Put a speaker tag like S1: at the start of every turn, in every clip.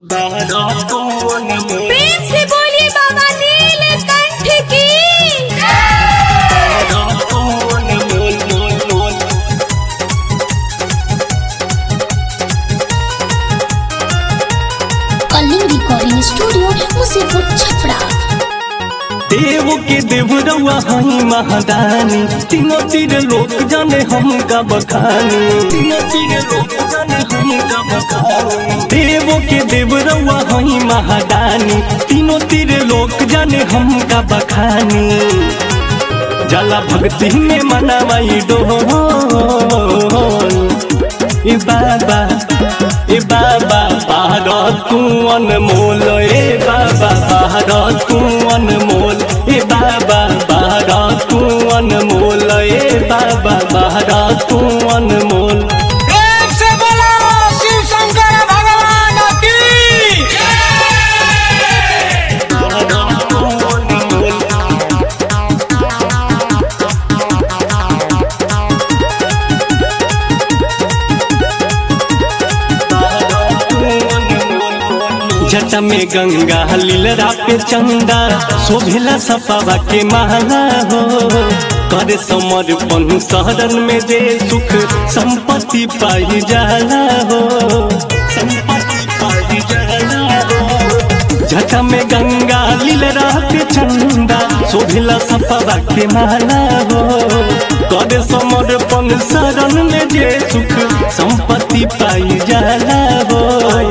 S1: प्रेम से बोलिए बाबा नीलकंठ की।
S2: Kaling recording studio Musipur Chhapra.
S3: देव के देव रउआ हई महादानी, तीनों तीर लोक जाने हमका बखानी। तीनों तीर लोक जाने हमका बखानी। देव के देव रउआ हई महादानी, तीनों तीर लोक जाने हमका बखानी। जला भक्ति में मनावाई डोल। ए बाबा भारत तू अनमोल। ए बाबा भारत तू अनमोल। ए बाबा भारत तू अनमोल। ए बाबा भारत तू अनमोल।
S4: प्रेम से बोलो शिव शंकर भगवान की।
S3: जटा में गंगा लीलरा पे चंदा, शोभिला सपावा के माला हो। करे समर्पण शहरन में जे सुख संपत्ति पाई जाला हो। संपत्ति पाई जाला हो। जटा में गंगा लीलरा पे चंदा, शोभिला सपावा के माला हो। करे समर्पण शरण में जे सुख संपत्ति पाई जाला हो।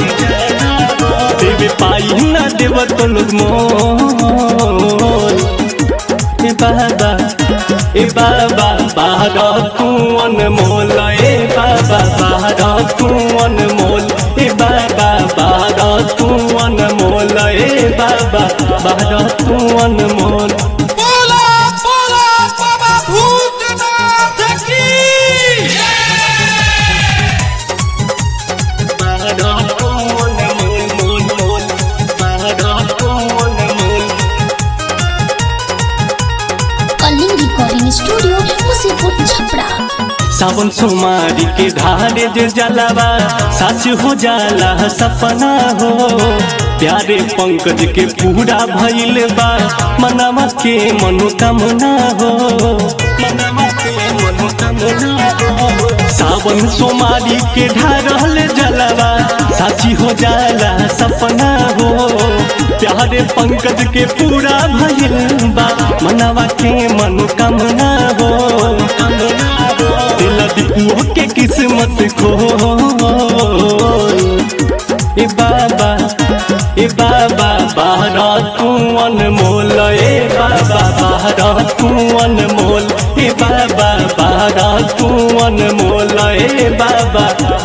S3: देवे पाई ना देव तो लोग मोल। ए बाबा भारत तू अनमोल। ए बाबा भारत तू अनमोल। ए बाबा भारत तू अनमोल। ए बाबा भारत तू अनमोल।
S4: बोलो बोलो बाबा भूतनाथ की।
S2: Kaling recording studio Musipur Chhapra.
S3: सावन सोमारी के धारे जो जलावा, सच हो जाला सपना हो। प्यारे पंकज के पूरा भइल बा, मनवा के मनोकामना हो। मनवा के मनोकामना हो। सावन सोमारी के ढारल जलावा, साची हो जाला सपना हो। प्यारे पंकज के पूरा भइल बा, मनवा के मनोकामना हो। दिल दीपुओ के किस्मत खो। ए बाबा भारत तू अनमोल। ए बाबा भारत तू अनमोल। ए बाबा भारत तू अनमोल। ए बाबा